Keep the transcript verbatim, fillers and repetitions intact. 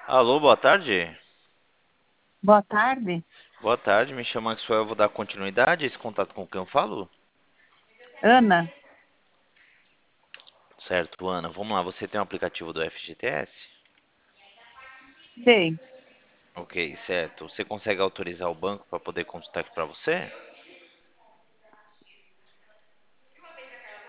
Alô, boa tarde. Boa tarde, Boa tarde, me chamo Maxwell, eu vou dar continuidade a esse contato com quem eu falo? Ana. Certo, Ana, vamos lá, você tem um aplicativo do F G T S? Sei. Ok, certo. Você consegue autorizar o banco para poder consultar aqui para você?